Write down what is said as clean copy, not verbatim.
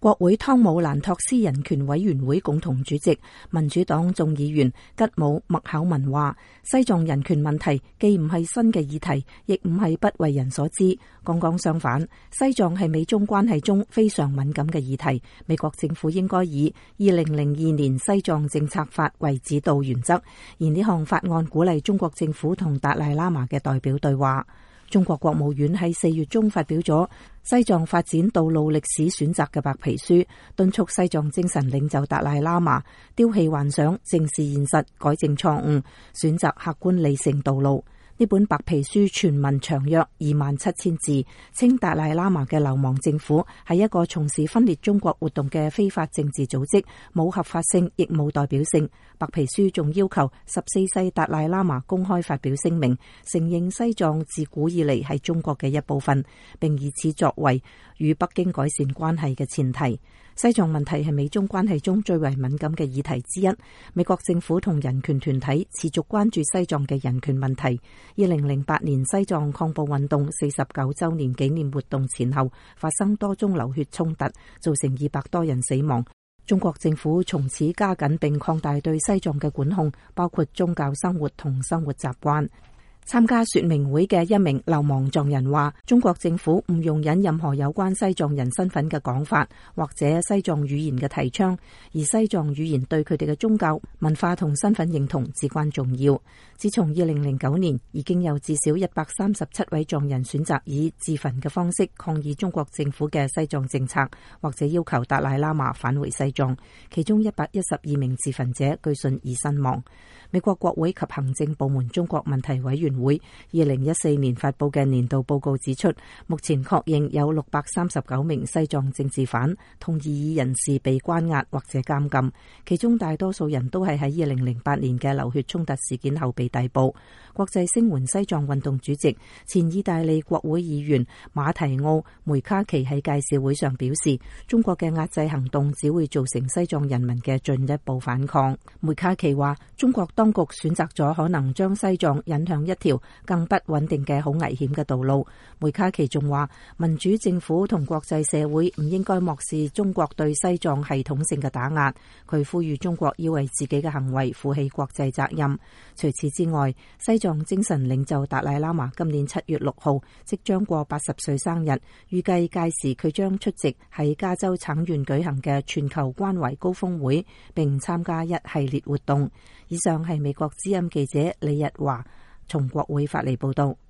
國會湯姆蘭托斯人權委員會共同主席、民主黨眾議員吉姆麥考文話：西藏人權問題既唔係新嘅議題，亦唔係不為人所知。剛剛相反，西藏係美中關係中非常敏感嘅議題。美國政府應該以2002年西藏政策法為指導原則，而呢項法案鼓勵中國政府同達賴喇嘛嘅代表對話。中國國務院喺4月中發表咗西藏發展道路歷史選擇嘅白皮書，敦促西藏精神領袖達賴喇嘛丟棄幻想，正視現實，改正錯誤，選擇客觀理性道路。呢本白皮書全文長約27,000字，稱達賴喇嘛嘅流亡政府係一個從事分裂中國活動嘅非法政治組織，冇合法性，亦冇代表性。白皮書仲要求14世達賴喇嘛公開發表聲明，承認西藏自古以嚟係中國嘅一部分，並以此作為與北京改善關係嘅前提。西藏問題係美中關係中最為敏感嘅議題之一。美國政府同人權團體持續關注西藏嘅人權問題。2008年西藏抗暴運動49週年紀念活動前後，發生多宗流血衝突，造成200多人死亡。中國政府從此加緊並擴大對西藏嘅管控，包括宗教生活同生活習慣。參加說明會嘅一名流亡藏人話：中國政府唔容忍任何有關西藏人身份嘅講法，或者西藏語言嘅提倡，而西藏語言對佢哋嘅宗教、文化同身份認同至關重要。自從2009年，已經有至少137位藏人選擇以自焚嘅方式抗議中國政府嘅西藏政策，或者要求達賴喇嘛返回西藏。其中112名自焚者據信已身亡。美國國會及行政部門中國問題委員會2014年發布嘅年度報告指出，目前確認有639名西藏政治犯同異議人士被關押或者監禁，其中大多數人都係喺2008年嘅流血衝突事件後被逮捕。國際聲援西藏運動主席、前意大利國會議員馬提奧梅卡奇喺介紹會上表示，中國嘅壓制行動只會造成西藏人民嘅進一步反抗。梅卡奇話：中國當局選擇咗可能將西藏引向一條更不穩定嘅好危險嘅道路。梅卡奇仲話，民主政府同國際社會唔應該漠視中國對西藏系統性嘅打壓。佢呼籲中國要為自己嘅行為負起國際責任。除此之外，西藏精神領袖達賴喇嘛今年7月6號即將過80歲生日，預計屆時佢將出席喺加州橙縣舉行嘅全球關懷高峰會，並參加一系列活動。以上係美國之音記者李日華從國會發嚟報道。